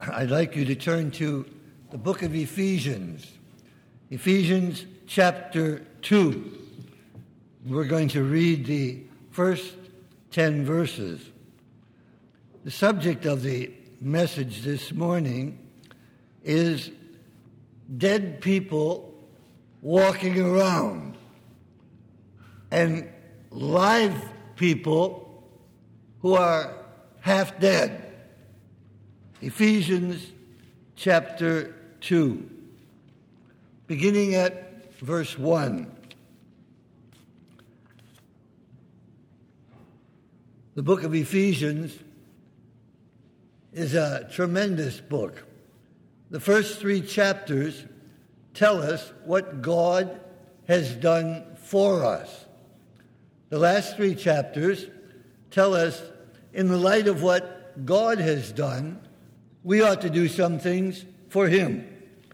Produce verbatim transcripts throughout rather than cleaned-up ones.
I'd like you to turn to the book of Ephesians, Ephesians chapter two. We're going to read the first ten verses. The subject of the message this morning is dead people walking around and live people who are half dead. Ephesians chapter two, beginning at verse one. The book of Ephesians is a tremendous book. The first three chapters tell us what God has done for us. The last three chapters tell us, in the light of what God has done, we ought to do some things for Him.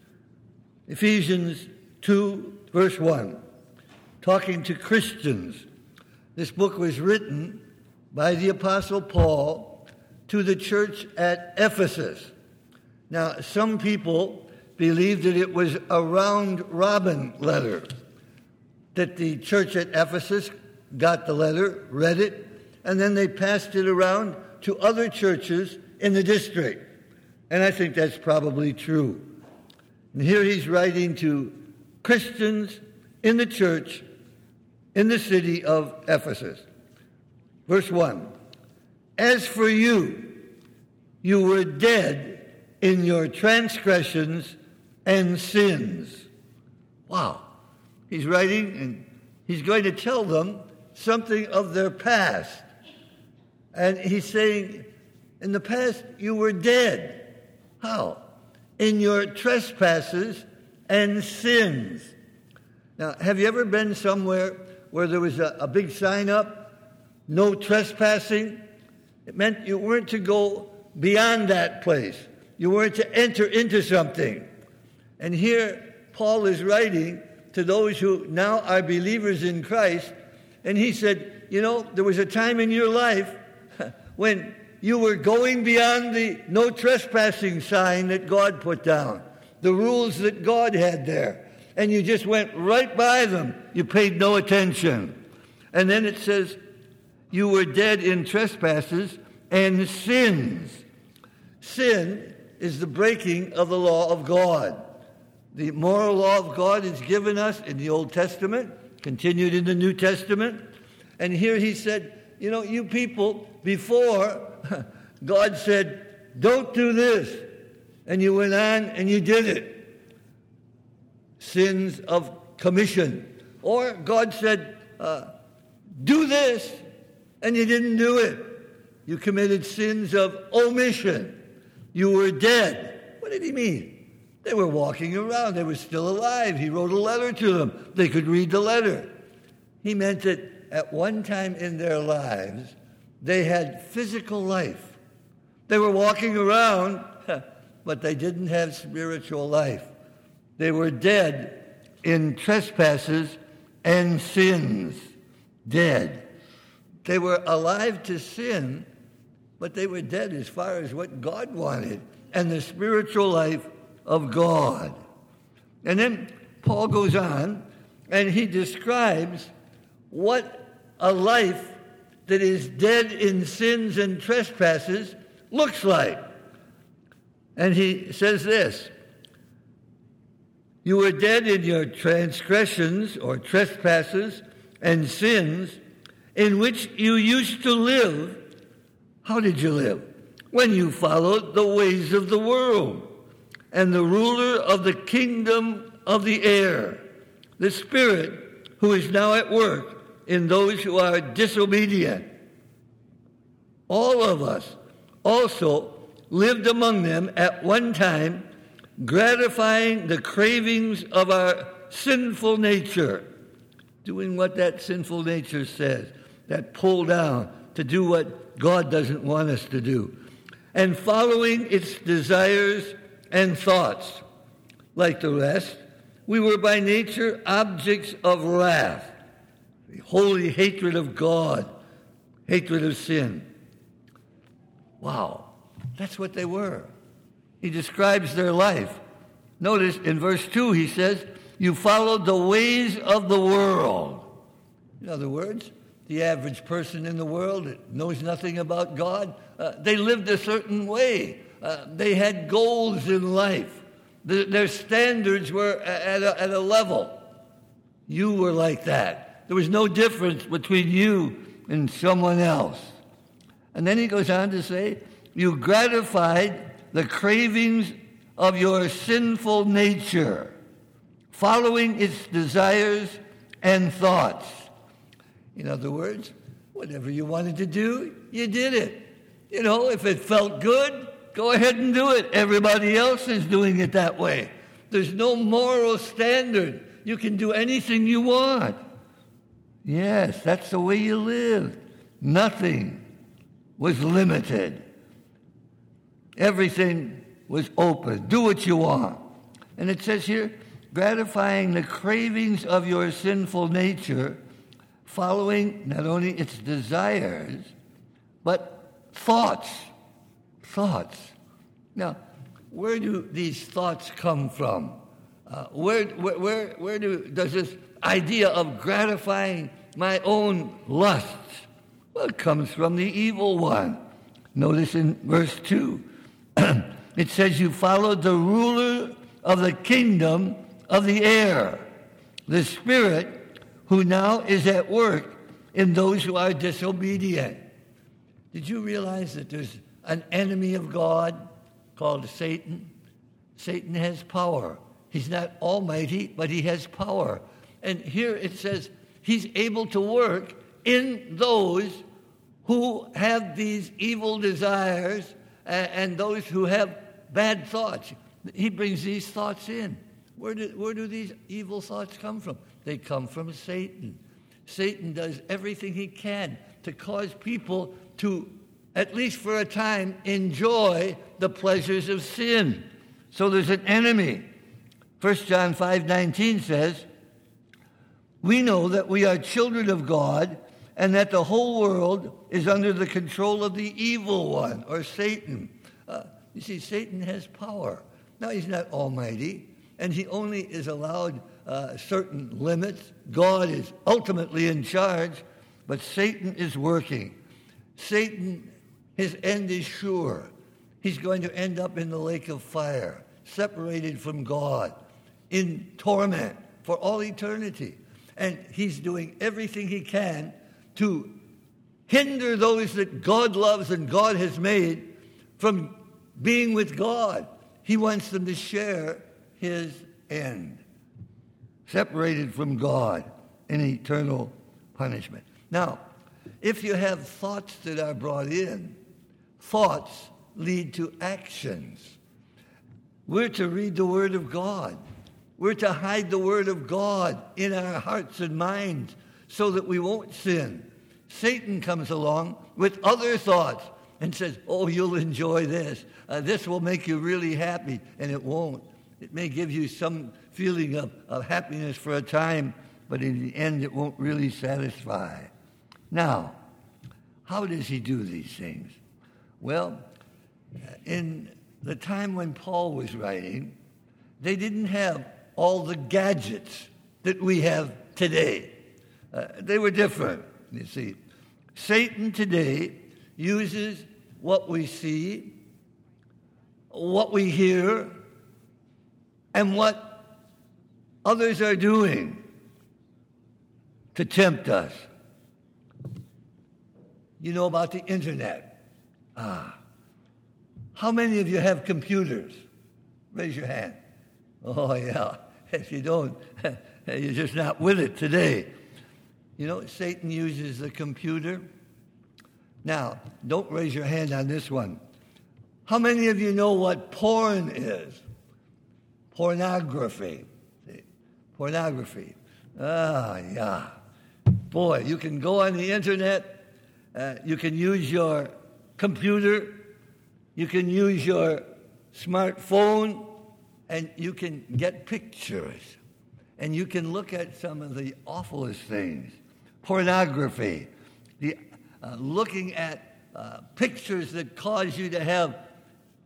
Ephesians two, verse one, talking to Christians. This book was written by the Apostle Paul to the church at Ephesus. Now, some people believe that it was a round-robin letter, that the church at Ephesus got the letter, read it, and then they passed it around to other churches in the district. And I think that's probably true. And here he's writing to Christians in the church in the city of Ephesus. Verse one, as for you, you were dead in your transgressions and sins. Wow. He's writing and he's going to tell them something of their past. And he's saying, in the past, you were dead. How? In your trespasses and sins. Now, have you ever been somewhere where there was a, a big sign up, no trespassing? It meant you weren't to go beyond that place. You weren't to enter into something. And here, Paul is writing to those who now are believers in Christ, and he said, you know, there was a time in your life when you were going beyond the no trespassing sign that God put down, the rules that God had there, and you just went right by them. You paid no attention. And then it says, you were dead in trespasses and sins. Sin is the breaking of the law of God. The moral law of God is given us in the Old Testament, continued in the New Testament. And here he said, you know, you people, before God said, don't do this, and you went on and you did it. Sins of commission. Or God said, uh, do this, and you didn't do it. You committed sins of omission. You were dead. What did he mean? They were walking around. They were still alive. He wrote a letter to them. They could read the letter. He meant that at one time in their lives, they had physical life. They were walking around, but they didn't have spiritual life. They were dead in trespasses and sins. Dead. They were alive to sin, but they were dead as far as what God wanted and the spiritual life of God. And then Paul goes on and he describes what a life that is dead in sins and trespasses looks like. And he says this, you were dead in your transgressions or trespasses and sins in which you used to live. How did you live? When you followed the ways of the world and the ruler of the kingdom of the air, the spirit who is now at work in those who are disobedient. All of us also lived among them at one time, gratifying the cravings of our sinful nature, doing what that sinful nature says, that pull down to do what God doesn't want us to do, and following its desires and thoughts. Like the rest, we were by nature objects of wrath, the holy hatred of God, hatred of sin. Wow, that's what they were. he describes their life. Notice in verse two, he says, you followed the ways of the world. In other words, the average person in the world that knows nothing about God, uh, they lived a certain way. Uh, they had goals in life. The, their standards were at a, at a level. You were like that. There was no difference between you and someone else. And then he goes on to say, you gratified the cravings of your sinful nature, following its desires and thoughts. In other words, whatever you wanted to do, you did it. You know, if it felt good, go ahead and do it. Everybody else is doing it that way. There's no moral standard. You can do anything you want. Yes, that's the way you lived. Nothing was limited. Everything was open. Do what you want. And it says here, gratifying the cravings of your sinful nature, following not only its desires, but thoughts. Thoughts. Now, where do these thoughts come from? Uh, where, where, where, where do, does this idea of gratifying my own lusts? Well, it comes from the evil one. Notice in verse two, it says, you followed the ruler of the kingdom of the air, the spirit who now is at work in those who are disobedient. Did you realize that there's an enemy of God called Satan? Satan has power. He's not almighty, but he has power. And here it says he's able to work in those who have these evil desires and, and those who have bad thoughts. He brings these thoughts in. Where do, where do these evil thoughts come from? They come from Satan. Satan does everything he can to cause people to, at least for a time, enjoy the pleasures of sin. So there's an enemy. First John five nineteen says, we know that we are children of God and that the whole world is under the control of the evil one, or Satan. Uh, you see, Satan has power. Now, he's not almighty, and he only is allowed uh, certain limits. God is ultimately in charge, but Satan is working. Satan, his end is sure. He's going to end up in the lake of fire, separated from God, in torment for all eternity. And he's doing everything he can to hinder those that God loves and God has made from being with God. He wants them to share his end, separated from God in eternal punishment. Now, if you have thoughts that are brought in, thoughts lead to actions. We're to read the Word of God. We're to hide the Word of God in our hearts and minds so that we won't sin. Satan comes along with other thoughts and says, oh, you'll enjoy this. Uh, this will make you really happy, and it won't. It may give you some feeling of, of happiness for a time, but in the end it won't really satisfy. Now, how does he do these things? Well, in the time when Paul was writing, they didn't have all the gadgets that we have today. Uh, they were different, you see. Satan today uses what we see, what we hear, and what others are doing to tempt us. You know about the internet. Ah. How many of you have computers? Raise your hand. Oh, yeah. If you don't, you're just not with it today. You know, Satan uses the computer. Now, don't raise your hand on this one. How many of you know what porn is? Pornography. See? Pornography. Ah, yeah. Boy, you can go on the internet. Uh, you can use your computer. You can use your smartphone. And you can get pictures. And you can look at some of the awfulest things. Pornography. The, uh, looking at uh, pictures that cause you to have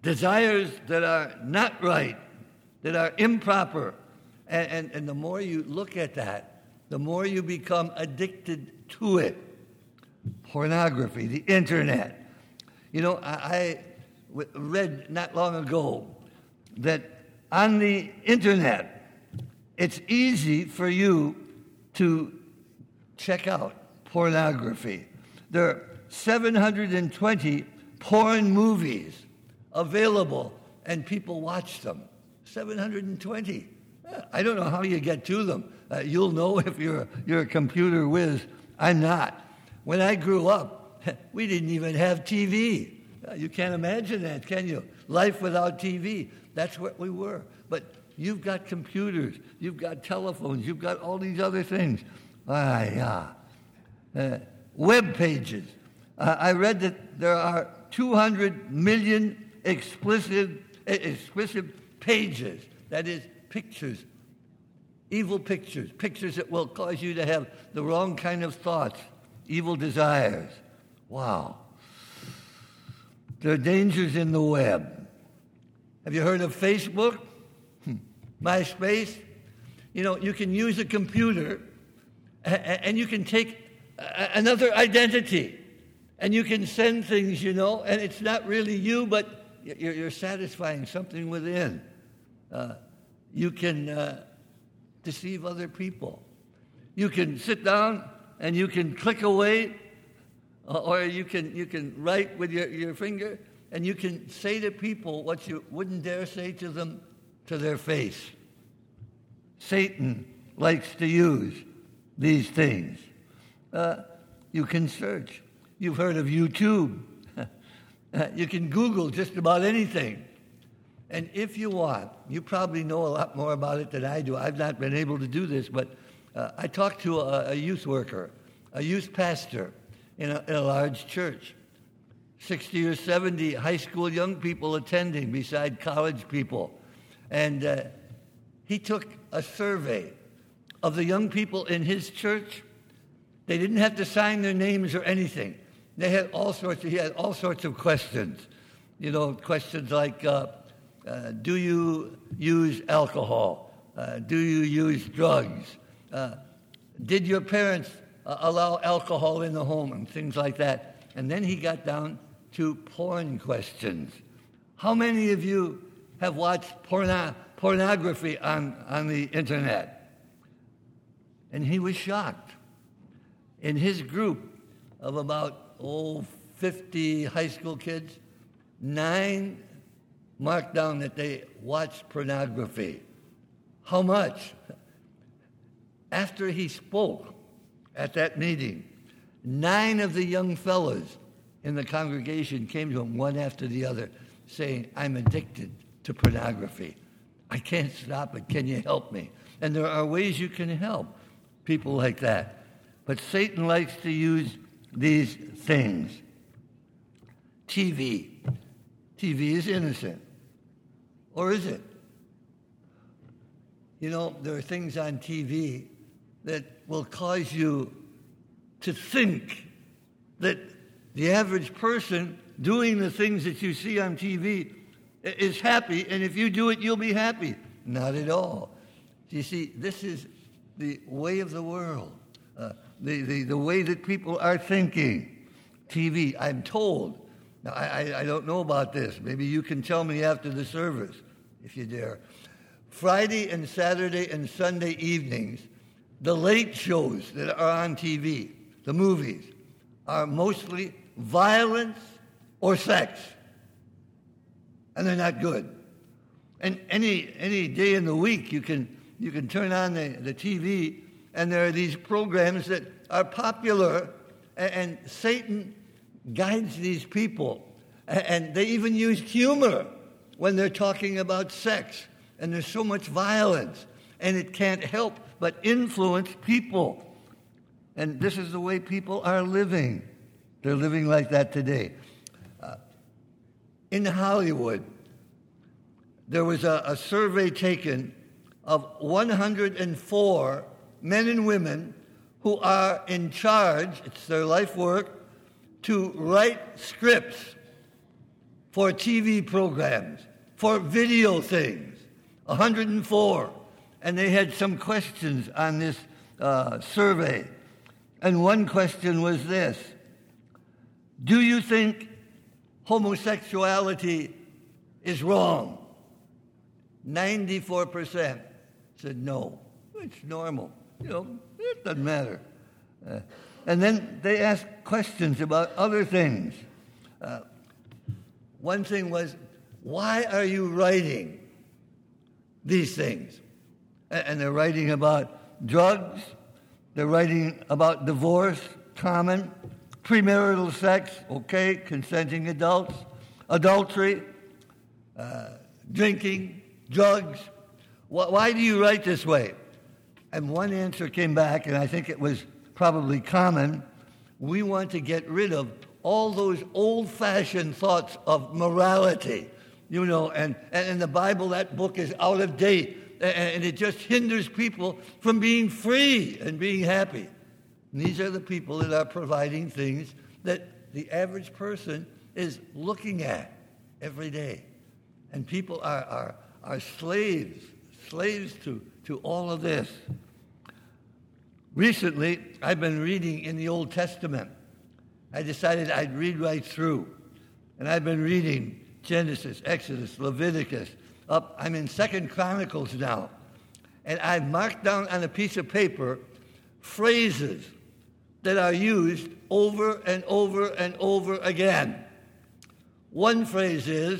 desires that are not right, that are improper. And, and, and the more you look at that, the more you become addicted to it. Pornography, the internet. You know, I, I w- read not long ago that on the internet, it's easy for you to check out pornography. There are seven hundred twenty porn movies available, and people watch them. seven hundred twenty. I don't know how you get to them. Uh, you'll know if you're, you're a computer whiz. I'm not. When I grew up, we didn't even have T V. Uh, you can't imagine that, can you? Life without T V. That's what we were. But you've got computers. You've got telephones. You've got all these other things. Ah, yeah. Uh, web pages. Uh, I read that there are two hundred million explicit, explicit pages. That is, pictures, evil pictures, pictures that will cause you to have the wrong kind of thoughts, evil desires. Wow. There are dangers in the web. Have you heard of Facebook? Hmm. MySpace? You know, you can use a computer and you can take another identity and you can send things, you know, and it's not really you, but you're satisfying something within. Uh, You can uh, deceive other people. You can sit down and you can click away, or you can you can write with your, your finger, and you can say to people what you wouldn't dare say to them to their face. Satan likes to use these things. Uh, you can search. You've heard of YouTube. You can Google just about anything. And if you want, you probably know a lot more about it than I do. I've not been able to do this, but uh, I talked to a, a youth worker, a youth pastor in a, in a large church. sixty or seventy high school young people attending beside college people. And uh, he took a survey of the young people in his church. They didn't have to sign their names or anything. They had all sorts of, he had all sorts of questions. You know, questions like, uh, Uh, do you use alcohol? Uh, do you use drugs? Uh, did your parents uh, allow alcohol in the home? And things like that. And then he got down to porn questions. How many of you have watched porno- pornography on, on the internet? And he was shocked. In his group of about, oh, fifty high school kids, nine marked down that they watched pornography. How much? After he spoke at that meeting, nine of the young fellows in the congregation came to him one after the other saying, I'm addicted to pornography. I can't stop it. Can you help me? And there are ways you can help people like that. But Satan likes to use these things. T V. T V is innocent. Or is it? You know, there are things on T V that will cause you to think that the average person doing the things that you see on T V is happy, and if you do it, you'll be happy. Not at all. You see, this is the way of the world, uh, the, the, the way that people are thinking. T V, I'm told. Now, I, I don't know about this. Maybe you can tell me after the service, if you dare. Friday and Saturday and Sunday evenings, the late shows that are on T V, the movies, are mostly violence or sex. And they're not good. And any any day in the week, you can you can turn on the, the T V, and there are these programs that are popular, and, and Satan guides these people. And they even use humor when they're talking about sex. And there's so much violence. And it can't help but influence people. And this is the way people are living. They're living like that today. Uh, in Hollywood, there was a, a survey taken of one hundred four men and women who are in charge, it's their life work, to write scripts for T V programs, for video things, one hundred four. And they had some questions on this uh, survey. And one question was this: do you think homosexuality is wrong? ninety-four percent said no. It's normal. You know, it doesn't matter. Uh, and then they asked questions about other things. Uh, one thing was, why are you writing these things? And they're writing about drugs, they're writing about divorce, common, premarital sex, okay, consenting adults, adultery, uh, drinking, drugs. Why do you write this way? And one answer came back, and I think it was probably common: we want to get rid of all those old-fashioned thoughts of morality, you know, and, and in the Bible, that book is out of date, and it just hinders people from being free and being happy. And these are the people that are providing things that the average person is looking at every day. And people are, are, are slaves, slaves to, to all of this. Recently, I've been reading in the Old Testament. I decided I'd read right through. And I've been reading Genesis, Exodus, Leviticus, up. I'm in Second Chronicles now. And I've marked down on a piece of paper phrases that are used over and over and over again. One phrase is,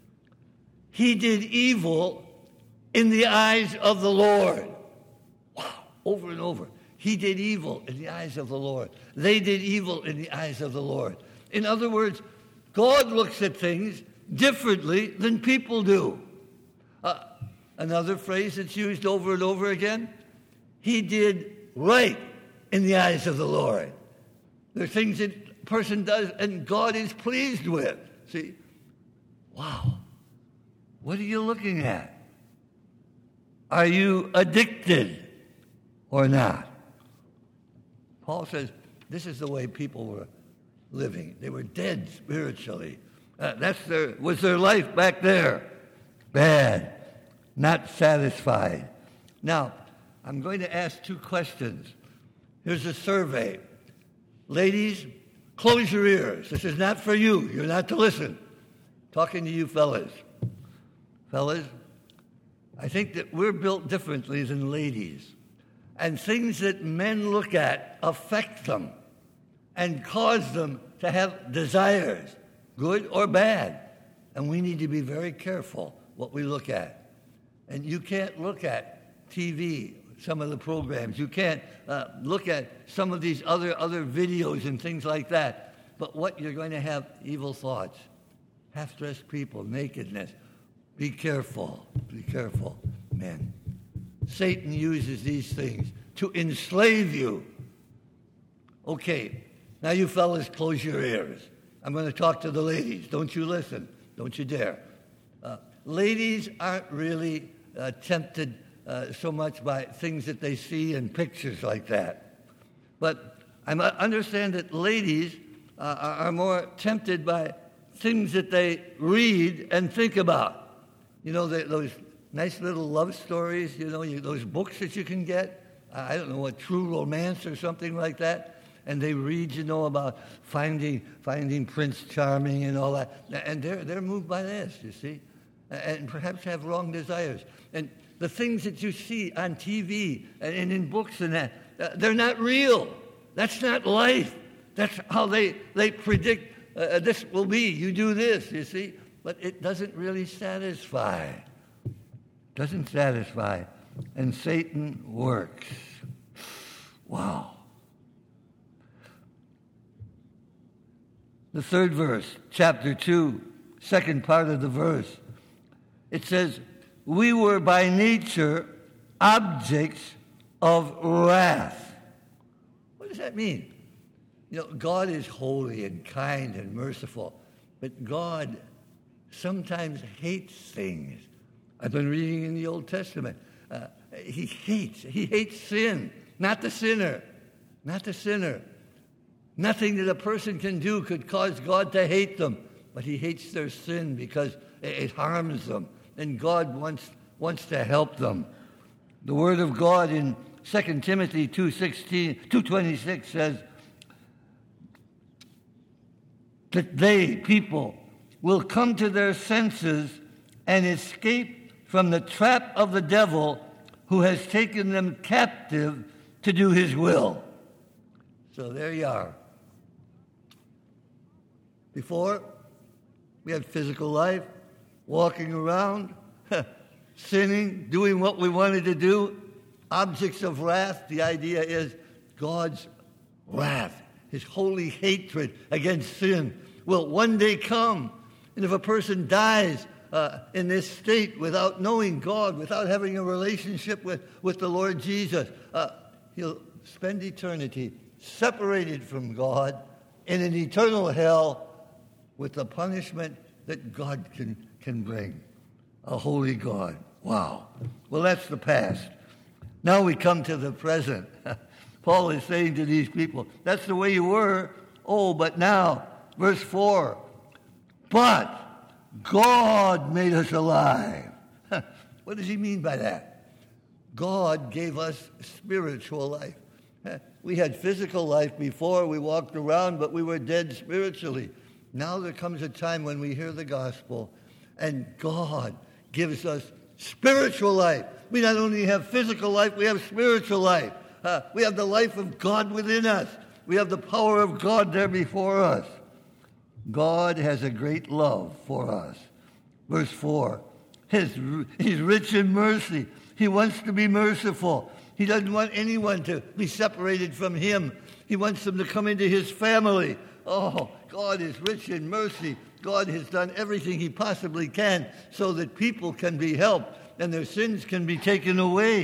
he did evil in the eyes of the Lord. Wow, over and over. He did evil in the eyes of the Lord. They did evil in the eyes of the Lord. In other words, God looks at things differently than people do. Uh, another phrase that's used over and over again, he did right in the eyes of the Lord. There are things that a person does and God is pleased with. See? Wow. What are you looking at? Are you addicted or not? Paul says this is the way people were living. They were dead spiritually. Uh, that's their was their life back there. Bad, not satisfied. Now, I'm going to ask two questions. Here's a survey. Ladies, close your ears. This is not for you. You're not to listen. Talking to you fellas. Fellas, I think that we're built differently than ladies. And things that men look at affect them and cause them to have desires, good or bad. And we need to be very careful what we look at. And you can't look at T V, some of the programs. You can't uh, look at some of these other, other videos and things like that. But what you're going to have evil thoughts, half-dressed people, nakedness. Be careful. Be careful, men. Satan uses these things to enslave you. Okay, now you fellas, close your ears. I'm going to talk to the ladies. Don't you listen. Don't you dare. Uh, ladies aren't really uh, tempted uh, so much by things that they see in pictures like that. But I understand that ladies uh, are more tempted by things that they read and think about. You know, the, those nice little love stories, you know, you, those books that you can get. I don't know what, True Romance or something like that. And they read, you know, about finding finding Prince Charming and all that. And they're, they're moved by this, you see, and perhaps have wrong desires. And the things that you see on T V and in books and that, they're not real. That's not life. That's how they, they predict uh, this will be. You do this, you see. But it doesn't really satisfy. Doesn't satisfy. And Satan works. Wow. The third verse, chapter two, second part of the verse. It says, we were by nature objects of wrath. What does that mean? You know, God is holy and kind and merciful, but God sometimes hates things. I've been reading in the Old Testament. Uh, he hates, he hates sin, not the sinner, not the sinner. Nothing that a person can do could cause God to hate them. but he hates their sin because it harms them, and God wants, wants to help them. The Word of God in Second Timothy two twenty-six says that they, people, will come to their senses and escape from the trap of the devil who has taken them captive to do his will. So there you are. Before, we had physical life, walking around, sinning, doing what we wanted to do, objects of wrath. The idea is God's wrath, his holy hatred against sin will one day come. And if a person dies uh, in this state without knowing God, without having a relationship with, with the Lord Jesus, uh, he'll spend eternity separated from God in an eternal hell with the punishment that God can, can bring. A holy God. Wow. Well, that's the past. Now we come to the present. Paul is saying to these people, that's the way you were. Oh, but now, verse four, but God made us alive. What does he mean by that? God gave us spiritual life. We had physical life before. We walked around, but we were dead spiritually. Now there comes a time when we hear the gospel, and God gives us spiritual life. We not only have physical life, we have spiritual life. Uh, we have the life of God within us. We have the power of God there before us. God has a great love for us. Verse four, His, He's rich in mercy. He wants to be merciful. He doesn't want anyone to be separated from Him. He wants them to come into His family. Oh, God is rich in mercy. God has done everything He possibly can so that people can be helped and their sins can be taken away.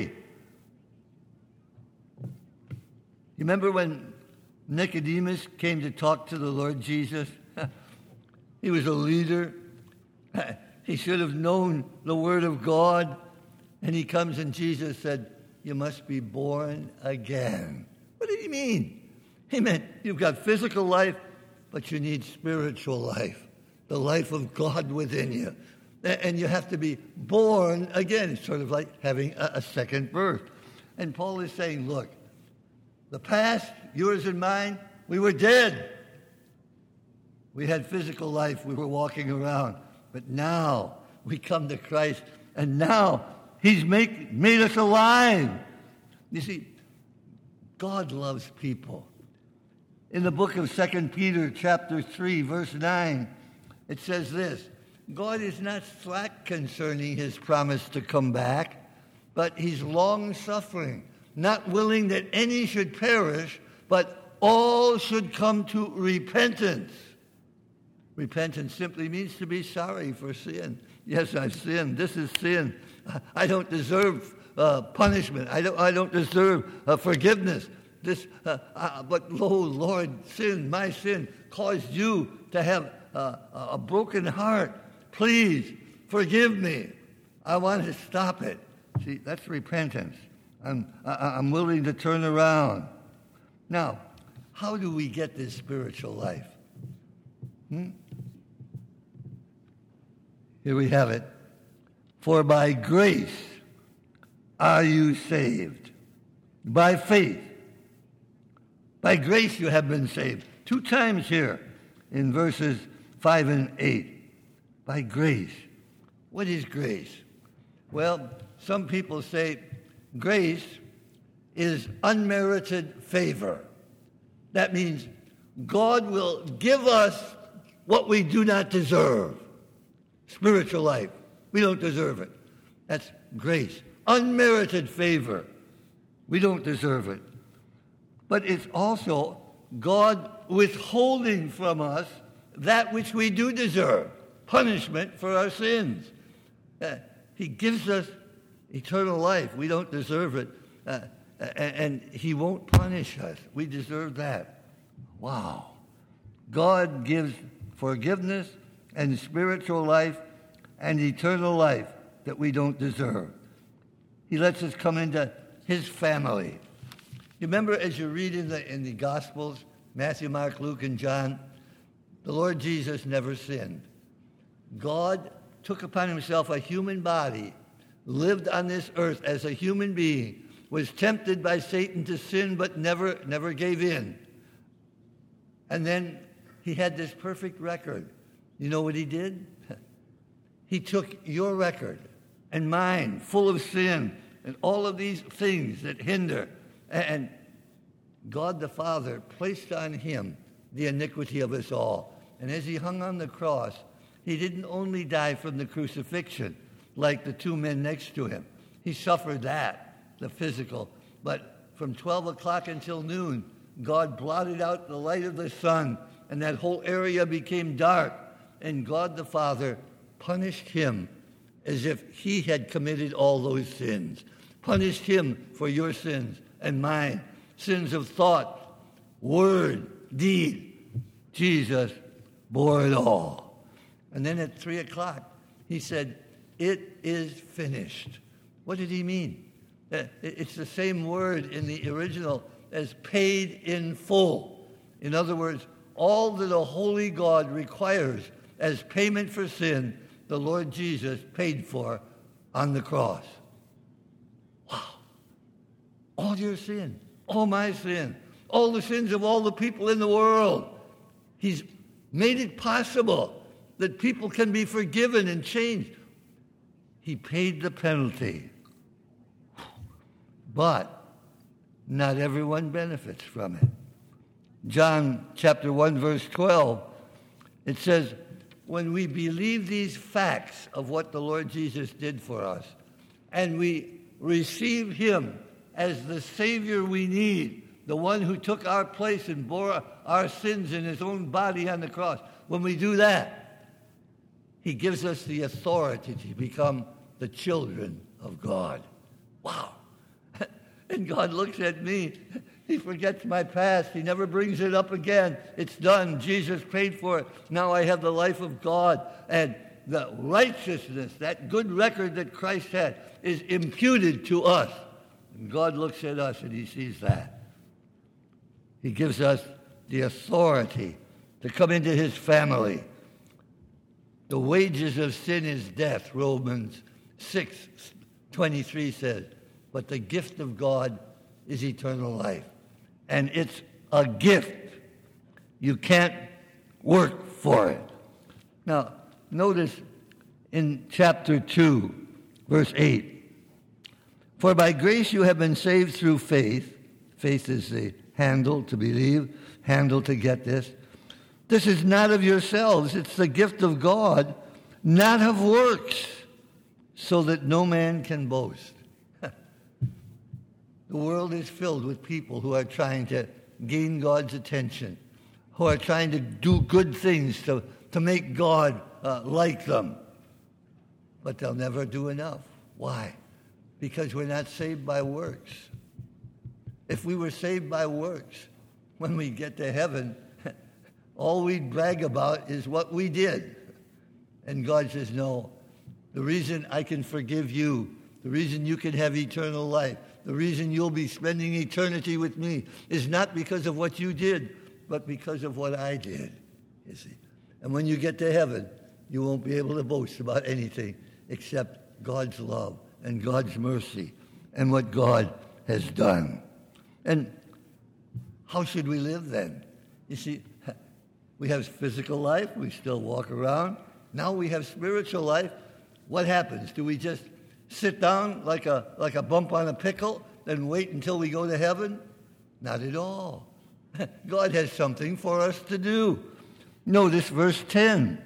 You remember when Nicodemus came to talk to the Lord Jesus? He was a leader. He should have known the Word of God. And he comes and Jesus said, you must be born again. What did he mean? He meant you've got physical life, but you need spiritual life, the life of God within you. And you have to be born again. It's sort of like having a second birth. And Paul is saying, look, the past, yours and mine, we were dead. We had physical life. We were walking around. But now we come to Christ, and now He's make, made us alive. You see, God loves people. In the book of Second Peter, chapter three, verse nine, it says this, God is not slack concerning His promise to come back, but He's long-suffering, not willing that any should perish, but all should come to repentance. Repentance simply means to be sorry for sin. Yes, I've sinned. This is sin. I don't deserve uh, punishment. I don't, I don't deserve uh, forgiveness. This, uh, uh, but, oh, Lord, sin, my sin, caused you to have uh, a broken heart. Please, forgive me. I want to stop it. See, that's repentance. I'm, I, I'm willing to turn around. Now, how do we get this spiritual life? Hmm? Here we have it. For by grace are you saved. By faith. By grace you have been saved. Two times here in verses five and eight. By grace. What is grace? Well, some people say grace is unmerited favor. That means God will give us what we do not deserve. Spiritual life. We don't deserve it. That's grace. Unmerited favor. We don't deserve it. But it's also God withholding from us that which we do deserve. Punishment for our sins. Uh, he gives us eternal life. We don't deserve it. Uh, and He won't punish us. We deserve that. Wow. God gives forgiveness and spiritual life and eternal life that we don't deserve. He lets us come into His family. You remember as you read in the, in the Gospels, Matthew, Mark, Luke, and John, The Lord Jesus never sinned. God took upon himself a human body, lived on this earth as a human being, was tempted by Satan to sin, but never, never gave in. And then he had this perfect record. You know what he did? He took your record and mine, full of sin, and all of these things that hinder. And God the Father placed on him the iniquity of us all. And as he hung on the cross, he didn't only die from the crucifixion like the two men next to him. He suffered that, the physical. But from twelve o'clock until noon, God blotted out the light of the sun, and that whole area became dark. And God the Father punished him as if he had committed all those sins. Punished him for your sins and mine. Sins of thought, word, deed. Jesus bore it all. And then at three o'clock, he said, "It is finished." What did he mean? It's the same word in the original as paid in full. In other words, all that a holy God requires as payment for sin, the Lord Jesus paid for on the cross. Wow. All your sin, all my sin, all the sins of all the people in the world. He's made it possible that people can be forgiven and changed. He paid the penalty. But not everyone benefits from it. John chapter one, verse twelve, it says, when we believe these facts of what the Lord Jesus did for us, and we receive him as the Savior we need, the one who took our place and bore our sins in his own body on the cross, when we do that, he gives us the authority to become the children of God. Wow. And God looks at me. He forgets my past. He never brings it up again. It's done. Jesus paid for it. Now I have the life of God. And the righteousness, that good record that Christ had, is imputed to us. And God looks at us and he sees that. He gives us the authority to come into his family. The wages of sin is death, Romans six twenty-three says. But the gift of God is eternal life. And it's a gift. You can't work for it. Now, notice in chapter two, verse eight. For by grace you have been saved through faith. Faith is the handle to believe, handle to get this. This is not of yourselves. It's the gift of God, not of works, so that no man can boast. The world is filled with people who are trying to gain God's attention, who are trying to do good things to, to make God uh, like them. But they'll never do enough. Why? Because we're not saved by works. If we were saved by works, when we get to heaven, all we'd brag about is what we did. And God says, no, the reason I can forgive you, the reason you can have eternal life, the reason you'll be spending eternity with me is not because of what you did, but because of what I did, you see. And when you get to heaven, you won't be able to boast about anything except God's love and God's mercy and what God has done. And how should we live then? You see, we have physical life. We still walk around. Now we have spiritual life. What happens? Do we just sit down like a like a bump on a pickle and wait until we go to heaven? Not at all. God has something for us to do. Notice verse ten.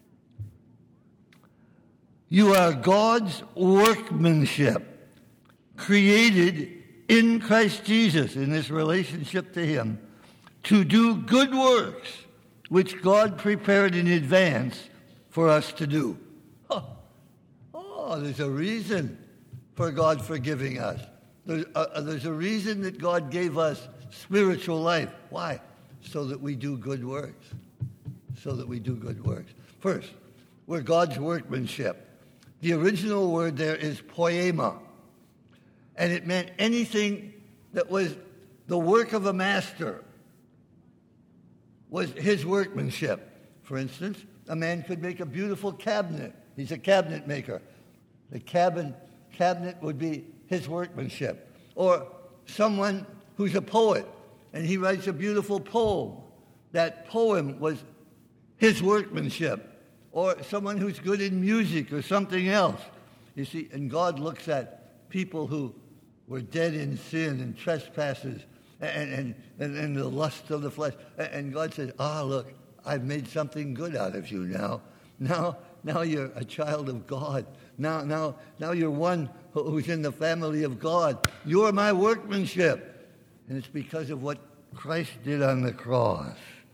You are God's workmanship, created in Christ Jesus, in this relationship to him, to do good works, which God prepared in advance for us to do. Oh, oh there's a reason for God forgiving us. There's a, there's a reason that God gave us spiritual life. Why? So that we do good works. So that we do good works. First, we're God's workmanship. The original word there is poema, and it meant anything that was the work of a master was his workmanship. For instance, a man could make a beautiful cabinet. He's a cabinet maker. The cabin, cabinet would be his workmanship. Or someone who's a poet, and he writes a beautiful poem. That poem was his workmanship. Or someone who's good in music or something else. You see, and God looks at people who were dead in sin and trespasses and, and, and, and the lust of the flesh. And God says, ah, look, I've made something good out of you now. Now, now you're a child of God. Now, now, now you're one who's in the family of God. You're my workmanship. And it's because of what Christ did on the cross.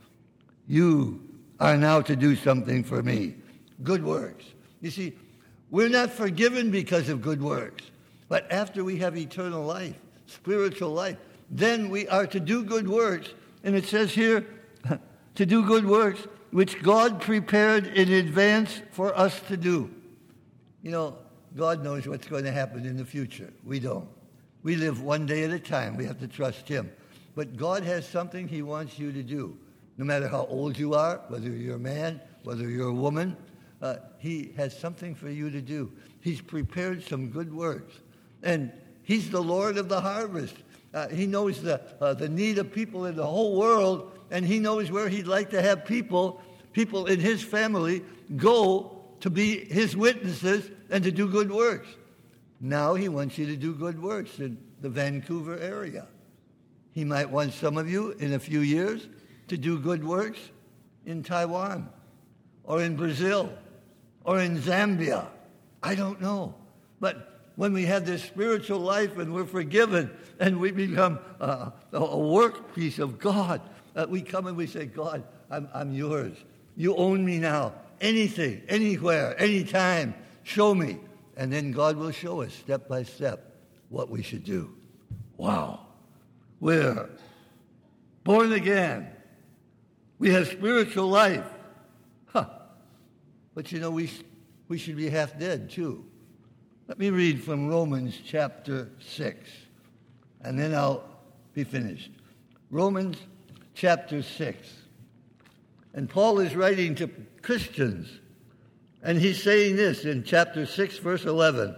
You are now to do something for me. Good works. You see, we're not forgiven because of good works. But after we have eternal life, spiritual life, then we are to do good works. And it says here, to do good works, which God prepared in advance for us to do. You know, God knows what's going to happen in the future. We don't. We live one day at a time. We have to trust Him. But God has something He wants you to do. No matter how old you are, whether you're a man, whether you're a woman, uh, He has something for you to do. He's prepared some good works. And He's the Lord of the harvest. Uh, he knows the, uh, the need of people in the whole world, and He knows where He'd like to have people, people in His family, go to be His witnesses and to do good works. Now He wants you to do good works in the Vancouver area. He might want some of you in a few years to do good works in Taiwan or in Brazil or in Zambia. I don't know. But when we have this spiritual life and we're forgiven and we become uh, a work piece of God, uh, we come and we say, God, I'm, I'm yours. You own me now. Anything, anywhere, anytime, show me. And then God will show us step by step what we should do. Wow. We're born again. We have spiritual life. Huh. But you know, we, we should be half dead too. Let me read from Romans chapter six, and then I'll be finished. Romans chapter six. And Paul is writing to Christians, and he's saying this in chapter six, verse eleven.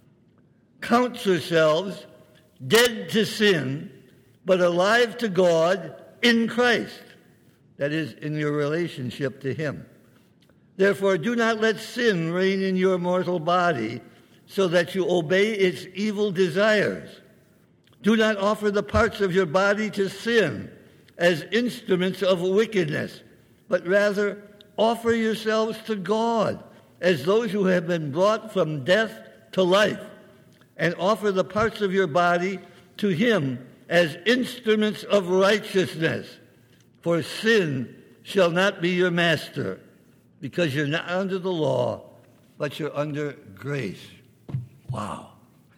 Count yourselves dead to sin, but alive to God in Christ. That is, in your relationship to Him. Therefore, do not let sin reign in your mortal body, so that you obey its evil desires. Do not offer the parts of your body to sin as instruments of wickedness, but rather offer yourselves to God as those who have been brought from death to life, and offer the parts of your body to Him as instruments of righteousness. For sin shall not be your master, because you're not under the law, but you're under grace. Wow.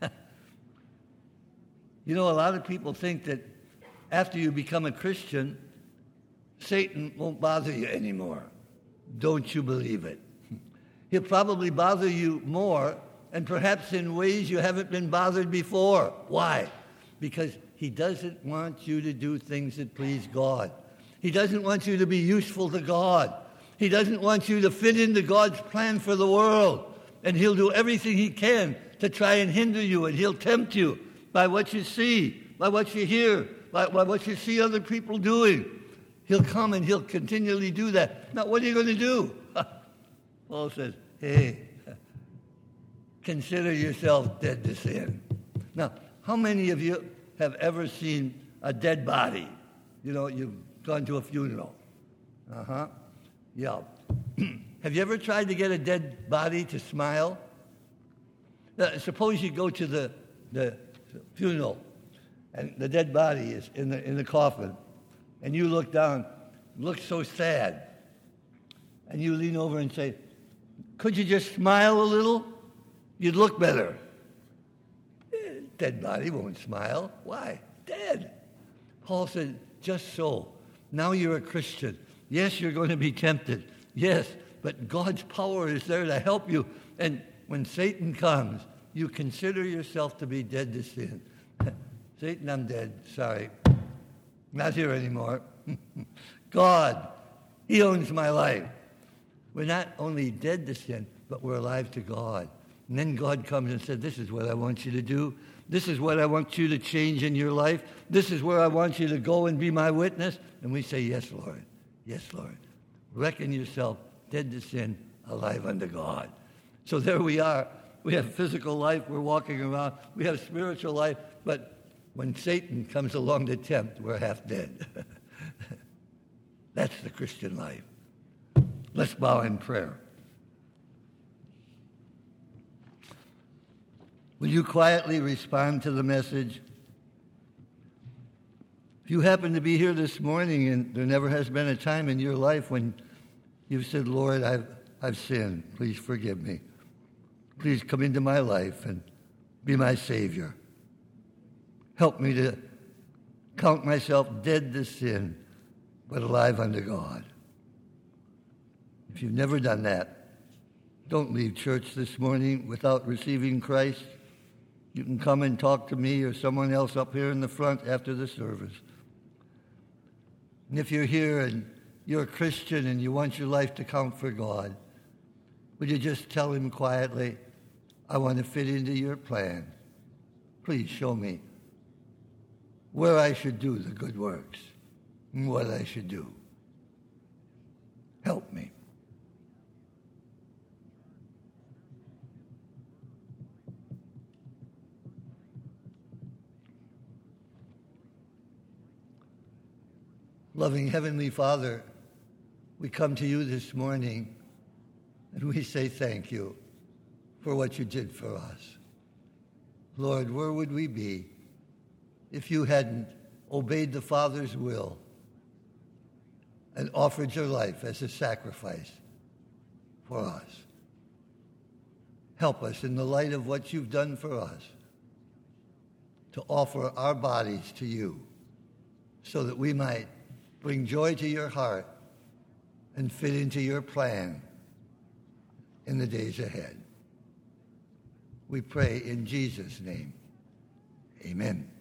You know, a lot of people think that after you become a Christian, Satan won't bother you anymore. Don't you believe it? He'll probably bother you more, and perhaps in ways you haven't been bothered before. Why? Because he doesn't want you to do things that please God. He doesn't want you to be useful to God. He doesn't want you to fit into God's plan for the world. And he'll do everything he can to try and hinder you, and he'll tempt you by what you see, by what you hear, by, by what you see other people doing. He'll come and he'll continually do that. Now, what are you going to do? Paul says, hey, consider yourself dead to sin. Now, how many of you have ever seen a dead body? You know, you've gone to a funeral. Uh-huh. Yeah. Have you ever tried to get a dead body to smile? Uh, suppose you go to the, the funeral, and the dead body is in the, in the coffin, and you look down, look so sad, and you lean over and say, could you just smile a little? You'd look better. Eh, dead body won't smile. Why? Dead. Paul said, just so. Now you're a Christian. Yes, you're going to be tempted. Yes, but God's power is there to help you. And when Satan comes, you consider yourself to be dead to sin. Satan, I'm dead. Sorry. Not here anymore. God, he owns my life. We're not only dead to sin, but we're alive to God. And then God comes and said, this is what I want you to do. This is what I want you to change in your life. This is where I want you to go and be my witness. And we say, yes, Lord. Yes, Lord. Reckon yourself dead to sin, alive unto God. So there we are. We have physical life. We're walking around. We have spiritual life. But when Satan comes along to tempt, we're half dead. That's the Christian life. Let's bow in prayer. Will you quietly respond to the message? If you happen to be here this morning and there never has been a time in your life when you've said, Lord, I've, I've sinned. Please forgive me. Please come into my life and be my Savior. Help me to count myself dead to sin, but alive unto God. If you've never done that, don't leave church this morning without receiving Christ. You can come and talk to me or someone else up here in the front after the service. And if you're here and you're a Christian and you want your life to count for God, would you just tell him quietly, I want to fit into your plan. Please show me where I should do the good works and what I should do. Help me. Loving Heavenly Father, we come to you this morning and we say thank you for what you did for us. Lord, where would we be if you hadn't obeyed the Father's will and offered your life as a sacrifice for us? Help us in the light of what you've done for us to offer our bodies to you so that we might bring joy to your heart and fit into your plan in the days ahead. We pray in Jesus' name. Amen.